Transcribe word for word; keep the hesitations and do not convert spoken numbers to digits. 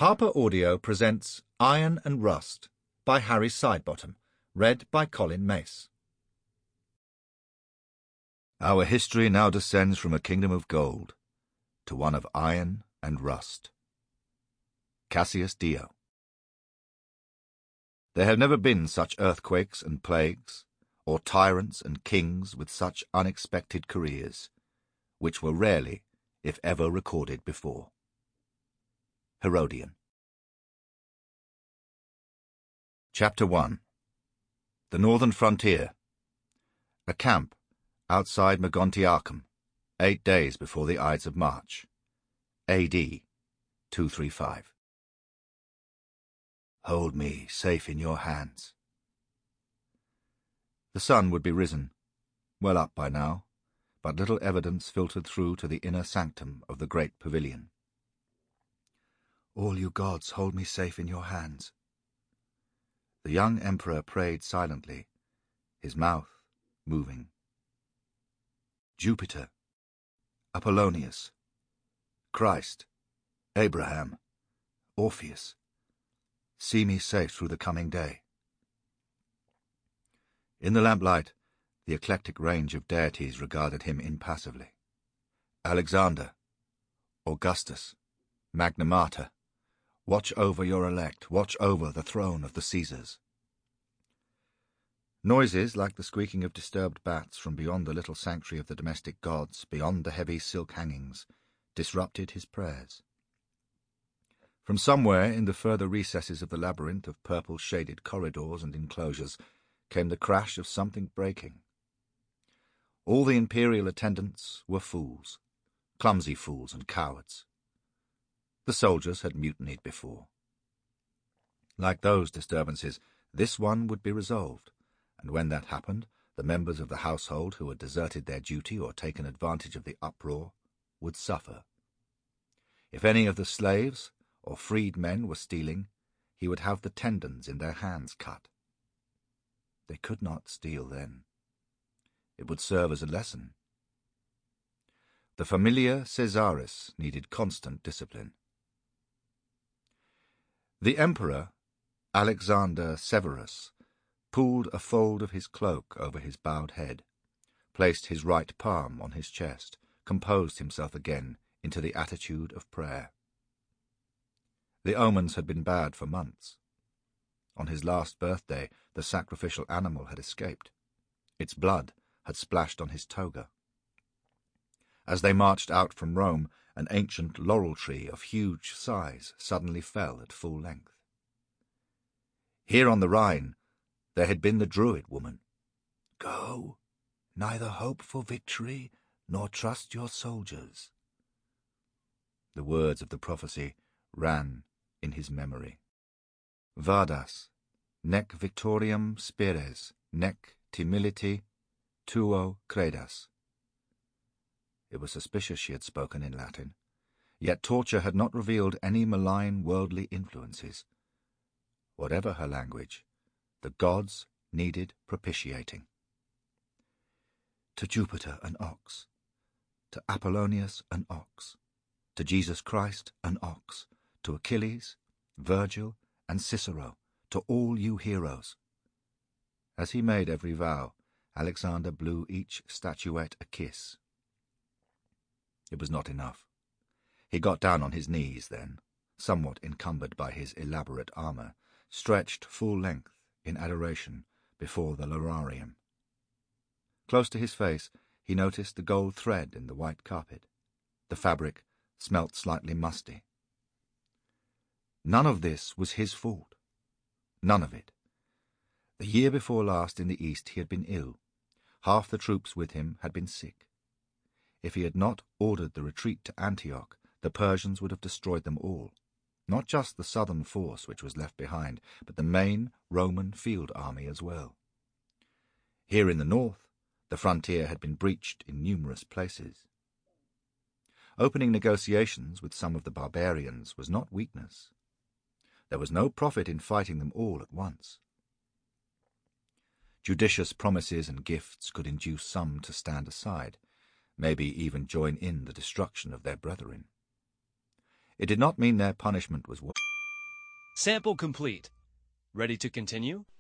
Harper Audio presents Iron and Rust by Harry Sidebottom, read by Colin Mace. Our history now descends from a kingdom of gold to one of iron and rust. Cassius Dio. There have never been such earthquakes and plagues, or tyrants and kings with such unexpected careers, which were rarely, if ever, recorded before. Herodian. Chapter one. The Northern Frontier. A camp outside Mogontiacum, eight days before the Ides of March, A D two thirty-five. Hold me safe in your hands. The sun would be risen, well up by now, but little evidence filtered through to the inner sanctum of the great pavilion. All you gods, hold me safe in your hands. The young emperor prayed silently, his mouth moving. Jupiter, Apollonius, Christ, Abraham, Orpheus, see me safe through the coming day. In the lamplight, the eclectic range of deities regarded him impassively. Alexander, Augustus, Magna Mater, watch over your elect, watch over the throne of the Caesars. Noises like the squeaking of disturbed bats from beyond the little sanctuary of the domestic gods, beyond the heavy silk hangings, disrupted his prayers. From somewhere in the further recesses of the labyrinth of purple-shaded corridors and enclosures came the crash of something breaking. All the imperial attendants were fools, clumsy fools and cowards. The soldiers had mutinied before. Like those disturbances, this one would be resolved, and when that happened, the members of the household who had deserted their duty or taken advantage of the uproar would suffer. If any of the slaves or freed men were stealing, he would have the tendons in their hands cut. They could not steal then. It would serve as a lesson. The Familia Caesaris needed constant discipline. The emperor, Alexander Severus, pulled a fold of his cloak over his bowed head, placed his right palm on his chest, composed himself again into the attitude of prayer. The omens had been bad for months. On his last birthday, the sacrificial animal had escaped. Its blood had splashed on his toga. As they marched out from Rome, an ancient laurel tree of huge size suddenly fell at full length. Here on the Rhine, there had been the Druid woman. Go, neither hope for victory, nor trust your soldiers. The words of the prophecy ran in his memory. Vadas, nec victoriam spires, nec timiliti tuo credas. It was suspicious she had spoken in Latin, yet torture had not revealed any malign worldly influences. Whatever her language, the gods needed propitiating. To Jupiter an ox, to Apollonius an ox, to Jesus Christ an ox, to Achilles, Virgil, and Cicero, to all you heroes. As he made every vow, Alexander blew each statuette a kiss. It was not enough. He got down on his knees then, somewhat encumbered by his elaborate armour, stretched full length in adoration before the lararium. Close to his face he noticed the gold thread in the white carpet. The fabric smelt slightly musty. None of this was his fault. None of it. The year before last in the East he had been ill. Half the troops with him had been sick. If he had not ordered the retreat to Antioch, the Persians would have destroyed them all. Not just the southern force which was left behind, but the main Roman field army as well. Here in the north, the frontier had been breached in numerous places. Opening negotiations with some of the barbarians was not weakness. There was no profit in fighting them all at once. Judicious promises and gifts could induce some to stand aside, maybe even join in the destruction of their brethren. It did not mean their punishment was Sample complete. Ready to continue?